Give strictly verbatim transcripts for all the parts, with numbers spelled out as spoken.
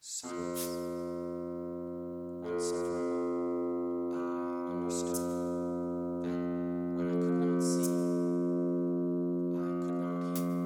Silence. Once and for all, I understood that when I could not see, I could not hear.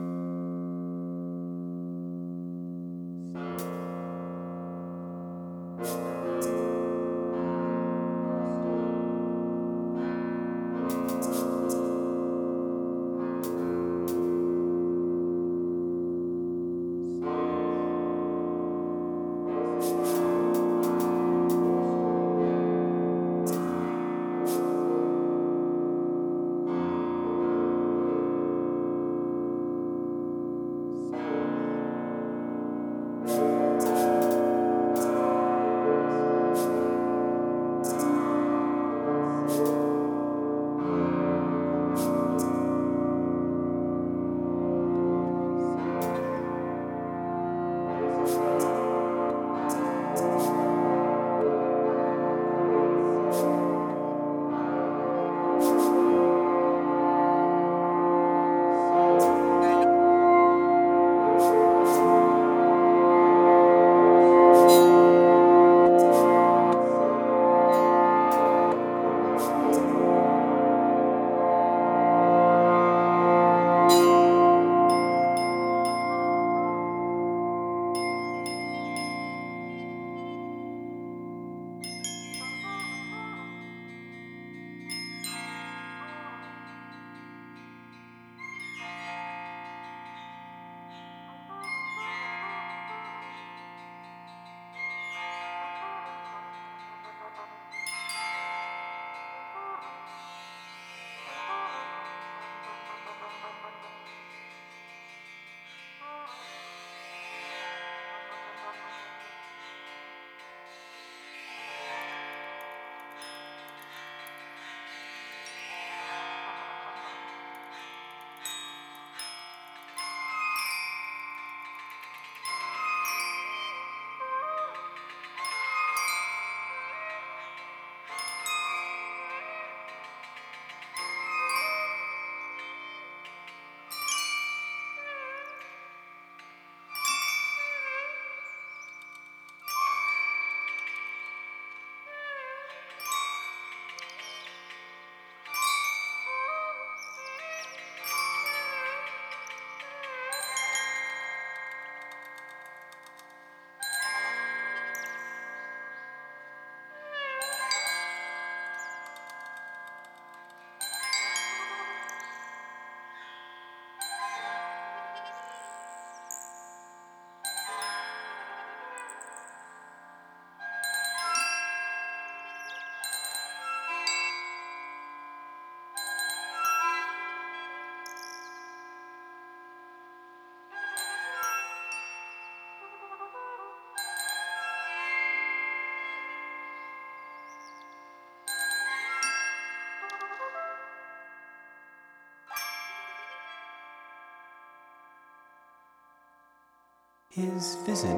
His visit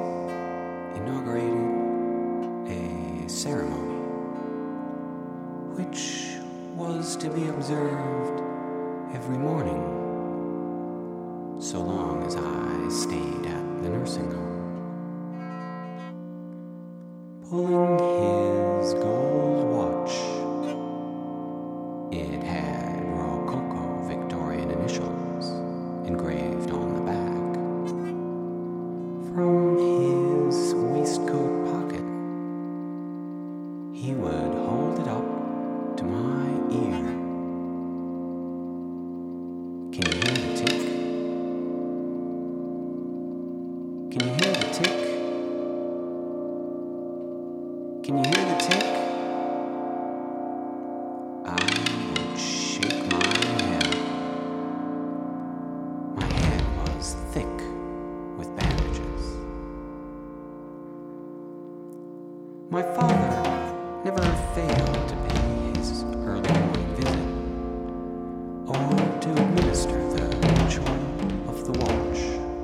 inaugurated a ceremony which was to be observed every morning so long as I stayed at the nursing home. Pulling his gold watch, it had Rococo Victorian initials engraved on the back. From his waistcoat pocket, he would hold it up to my ear. Can you hear the tick? Can you hear the tick? Can you hear the tick? I would shake my head. My head was thick with bandages. My father never failed to pay his early morning visit or to administer the ritual of the watch.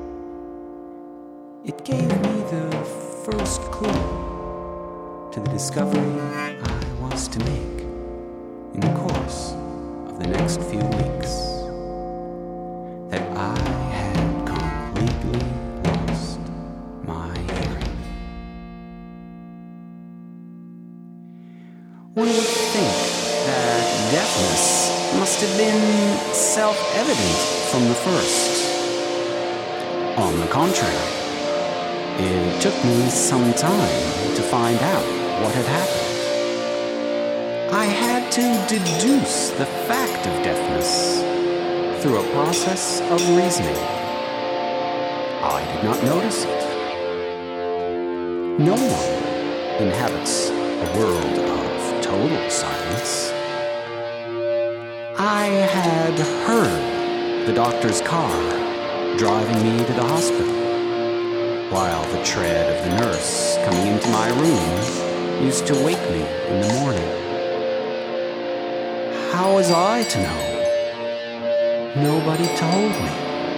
It gave me the first clue to the discovery I was to make in the course of the next few weeks, that I had completely lost my hearing. One would think that deafness must have been self-evident from the first. On the contrary, it took me some time to find out what had happened. I had to deduce the fact of deafness through a process of reasoning. I did not notice it. No one inhabits a world of total silence. I had heard the doctor's car driving me to the hospital, while the tread of the nurse coming into my room used to wake me in the morning. How was I to know? Nobody told me.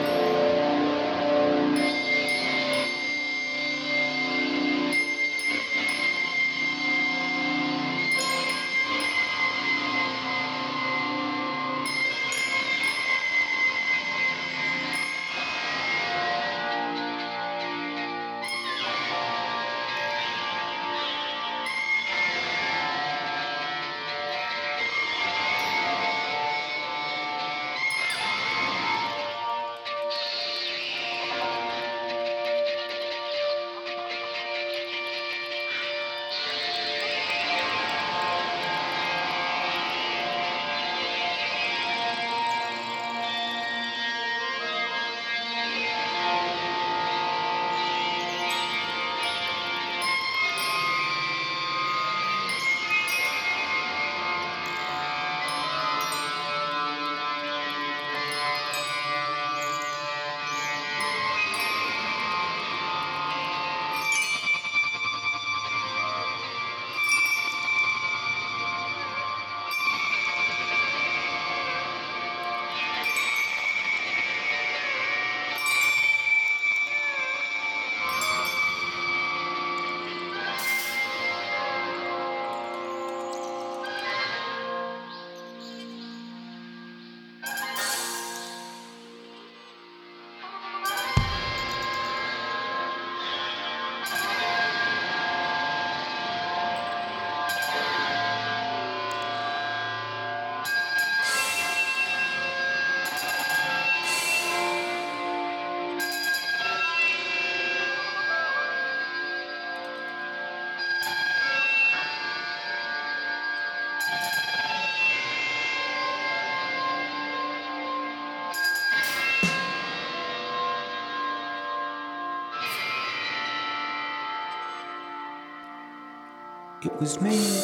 It was made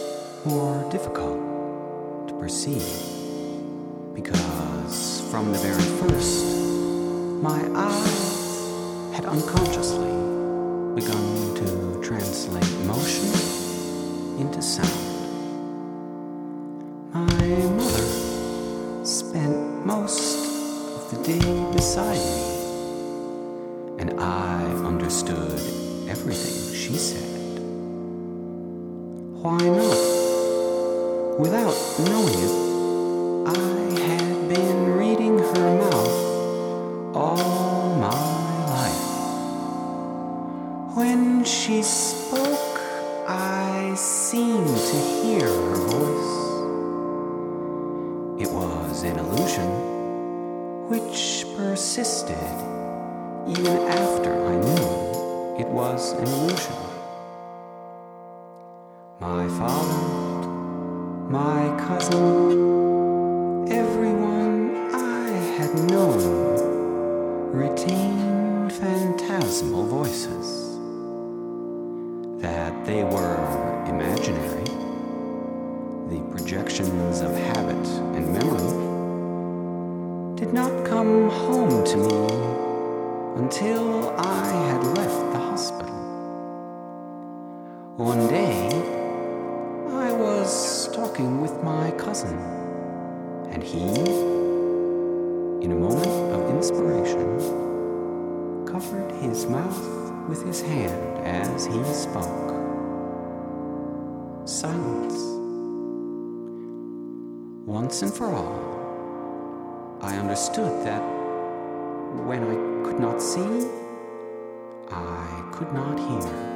more difficult to perceive because from the very first, my eyes had unconsciously begun to translate motion into sound. My mother spent most of the day beside me, and I understood everything she said. Why not? Without knowing it, I had been reading her mouth all my life. When she spoke, I seemed to hear her voice. It was an illusion which persisted even after I knew it was an illusion. My father, my cousin, everyone I had known retained phantasmal voices. That they were imaginary, the projections of habit and memory, did not come home to me until I had left the hospital. One day, I was talking with my cousin, and he, in a moment of inspiration, covered his mouth with his hand as he spoke. Silence. Once and for all, I understood that when I could not see, I could not hear.